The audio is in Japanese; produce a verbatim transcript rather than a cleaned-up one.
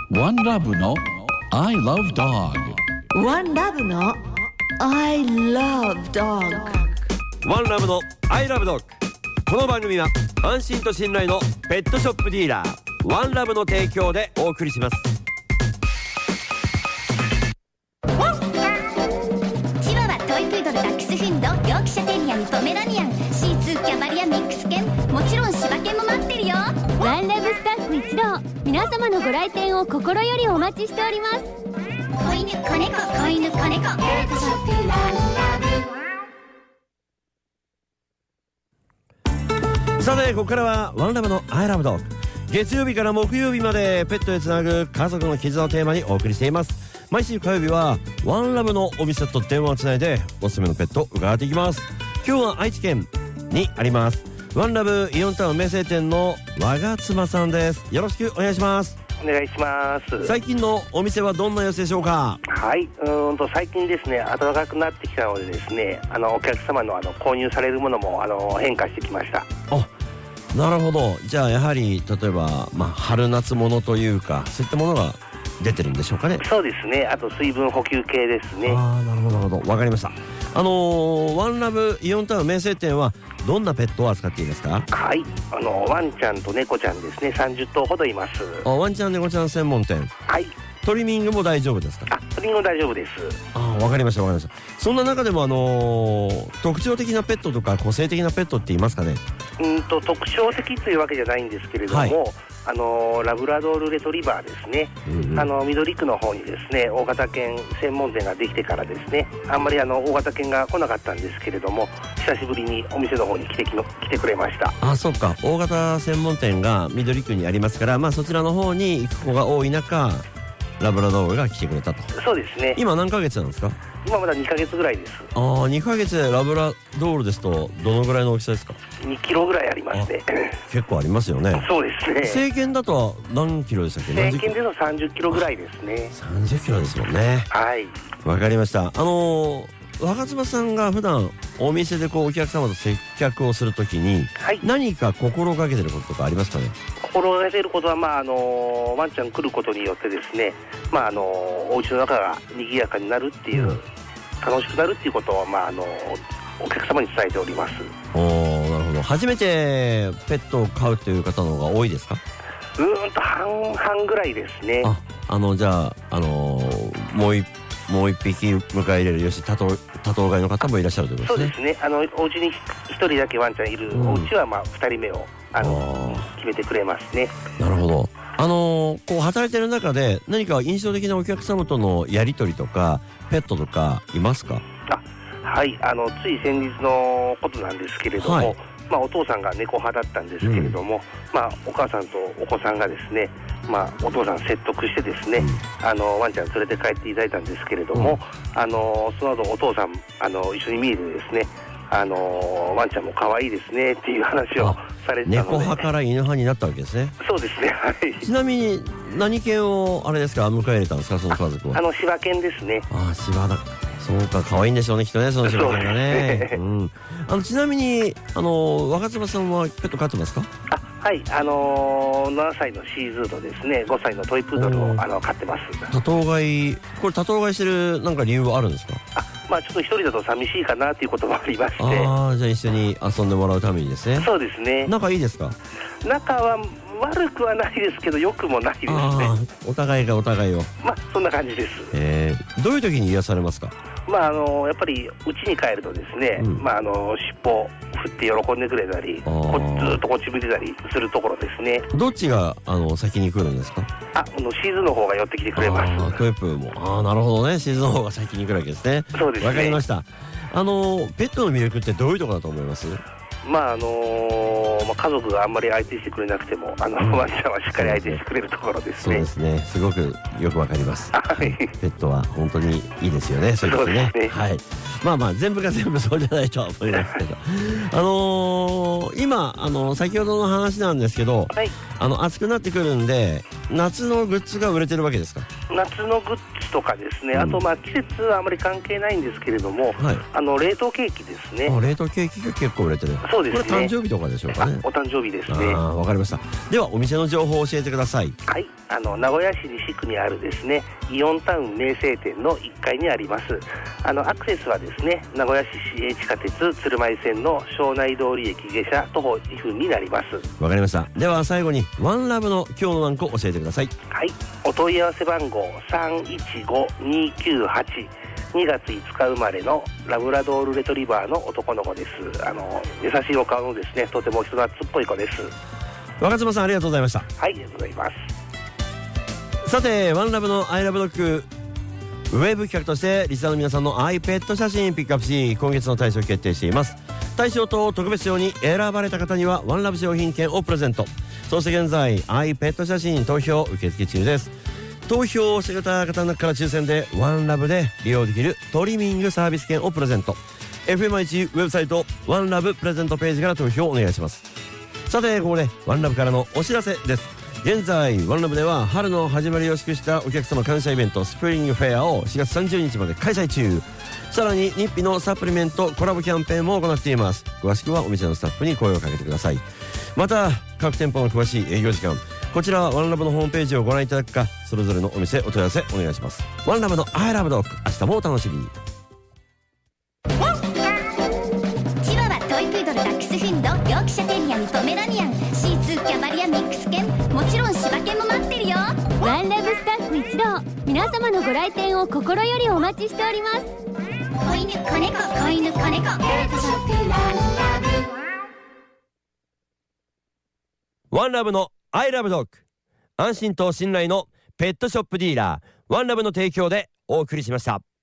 ワンラブの I love dog。 ワンラブの I love dog。 ワンラブの I love dog。 この番組は安心と信頼のペットショップディーラーワンラブの提供でお送りします。 チワワ、トイプードル、ダックスフンド、ヨークシャテリアにポメラニアン、シーツー、キャバリア、ミックス犬、もちろん柴犬も待ってるよ。 ワンラブスタッフ一同、皆様のご来店を心よりお待ちしております。 子犬、子猫、子犬、子猫、ペットショップワンラブ。さてここからはワンラブの I love dog。 月曜日から木曜日までペットへつなぐ家族の絆をテーマにお送りしています。毎週火曜日はワンラブのお店と電話をつないでおすすめのペットを伺っていきます。今日は愛知県にありますワンラブイオンタウン名声店の我が妻さんです。よろしくお願いします。 お願いします。 最近のお店はどんな様子でしょうか？ はい、うーんと最近ですね、暖かくなってきたのでですね、あのお客様のあの購入されるものもあの変化してきました。 あ、なるほど。じゃあやはり例えば、まあ、春夏物というかそういったものが出てるんでしょうかね？ そうですね。あと水分補給系ですね。 ああ、なるほどなるほど、わかりました。あのー、ワンラブイオンタウン名声店はどんなペットを扱っていいですか？ はい、あのワンちゃんと猫ちゃんですね、さんじゅっとうほどいます。 あ、ワンちゃん猫ちゃん専門店。 はい。 トリミングも大丈夫ですか？ あ、トリミングも大丈夫です。 ああ、わかりましたわかりました。そんな中でもあのー、特徴的なペットとか個性的なペットって言いますかね？ うんと特徴的というわけじゃないんですけれども、はい、あのラブラドールレトリバーですね、うんうん、あの緑区の方にですね大型犬専門店ができてからですね、あんまりあの大型犬が来なかったんですけれども、久しぶりにお店の方に来てきの来てくれました。 あ、そっか、大型専門店が緑区にありますから、まあそちらの方に行く子が多い中ラブラドールが来てくれたと。 そうですね。 今何ヶ月なんですか？ 今まだにかげつぐらいです。 ああ、にかげつでラブラドールですとどのぐらいの大きさですか？ にキロぐらいありまして結構ありますよね。 そうですね。 成犬だと何キロでしたっけ？ 成犬でのさんじゅっキロぐらいですね。 さんじゅっキロですもんね。 はい、 わかりました。あのー、若妻さんが普段お店でこうお客様と接客をするときに、はい、何か心がけてることとかありますかね？ 心がけてることは、まああのワンちゃん来ることによってですね、まああのお家の中が賑やかになるっていう、うん、楽しくなるっていうことを、まああのお客様に伝えております。 おー、なるほど。初めてペットを飼うという方の方が多いですか？ うーんと半々ぐらいですね。 あ、あのじゃあ、あのー、もう一もう一匹迎え入れるよし多頭多頭飼いの方もいらっしゃるということですね。 そうですね。あのお家に一人だけワンちゃんいるお家は、まあ二人目をあの決めてくれますね。 なるほど。あのー、こう働いてる中で何か印象的なお客様とのやり取りとかペットとかいますか？ あ、はい、あのつい先日のことなんですけれども、はい、まあ、お父さんが猫派だったんですけれども、うん、まあ、お母さんとお子さんがですね、まあ、お父さん説得してですね、うん、あのワンちゃん連れて帰っていただいたんですけれども、うん、あのその後お父さんあの一緒に見えてですね、あのワンちゃんも可愛いですねっていう話をされてたので、 猫派から犬派になったわけですね。 そうですね、はい。 ちなみに何犬をあれですか迎え入れたんですか、その家族は？ あの柴犬ですね。 ああ、柴だ。そうか、可愛いんでしょうねきっとね、その柴犬がね。うん、あのちなみにあの若妻さんはペット飼ってますか？ あ、はい、あのー、ななさいのシーズードですね、ごさいのトイプードルをあの飼ってます。 多頭飼い、これ多頭飼いしてるなんか理由はあるんですか？ あ、まあちょっと一人だと寂しいかなっていうこともありまして。 ああ、じゃあ一緒に遊んでもらうためにですね。 そうですね。 仲いいですか？ 仲は悪くはないですけど良くもないですね。 お互いがお互いを、 まあそんな感じです。 えー、どういう時に癒されますか？ まああのやっぱり家に帰るとですね、うん、まああの尻尾振って喜んでくれたり、こずっとこっち向いてたりするところですね。 どっちがあの先に来るんですか？ あ、あのシーズンの方が寄ってきてくれます。 あ、トイプも、ああ、なるほどね、シーズンの方が先に来るわけですね。 そうですね。 わかりました。あのペットの魅力ってどういうところだと思います？ まああのーまあ、家族があんまり相手してくれなくてもあの、うん、ワンちゃんはしっかり相手してくれるところですね。 そうですね、すごくよくわかります。 はい、 ペットは本当にいいですよね。そうですね。そうですね。はい。まあまあ全部が全部そうじゃないとは思いますけどあのー、今あの先ほどの話なんですけど、はい、あの暑くなってくるんで夏のグッズが売れてるわけですか？ 夏のグッズとかですね、うん、あとまあ季節はあまり関係ないんですけれども、はい、あの冷凍ケーキですね。 あ、冷凍ケーキが結構売れてる。 そうですね。 これ誕生日とかでしょうかね？ ね。 お誕生日ですね。 ああ、わかりました。ではお店の情報を教えてください。 はい、あの名古屋市西区にあるですねイオンタウン名声店のいっかいにあります。あのアクセスはですね名古屋市市営地下鉄鶴舞線の庄内通り駅下車徒歩にふんになります。 わかりました。では最後にワンラブの今日の何個教えてください。 はい、お問い合わせ番号さんいちごにきゅうはち、にがついつか生まれのラブラドールレトリバーの男の子です。あの優しいお顔のですねとても人懐っこい子です。 若妻さんありがとうございました。 はい、ありがとうございます。 さてワンラブのアイラブドッグウェブ企画としてリスナーの皆さんのアイペット写真ピックアップし今月の大賞を決定しています。大賞と特別賞に選ばれた方にはワンラブ商品券をプレゼント。そして現在アイペット写真投票受付中です。投票をしてくれた方の中から抽選でワンラブで利用できるトリミングサービス券をプレゼント。 エフエムアイチ ウェブサイトワンラブプレゼントページから投票をお願いします。さてここでワンラブからのお知らせです。現在ワンラブでは春の始まりを祝したお客様感謝イベントスプリングフェアをしがつさんじゅうにちまで開催中。さらに日々のサプリメントコラボキャンペーンも行っています。詳しくはお店のスタッフに声をかけてください。また各店舗の詳しい営業時間こちらはワンラブのホームページをご覧いただくかそれぞれのお店お問い合わせお願いします。ワンラブのアイラブドッグ明日もお楽しみに。 チワワ、トイプードル、ダックスフンド、ヨークシャテリアにポメラニアン、シーツー、キャバリア、ミックス犬、もちろん柴犬も待ってるよ。 ワンラブスタッフ一同、皆様のご来店を心よりお待ちしております。 子犬、子猫、子犬、子猫、ペットショップワンラブ。 ワンラブのアイラブドッグ安心と信頼のペットショップディーラーワンラブの提供でお送りしました。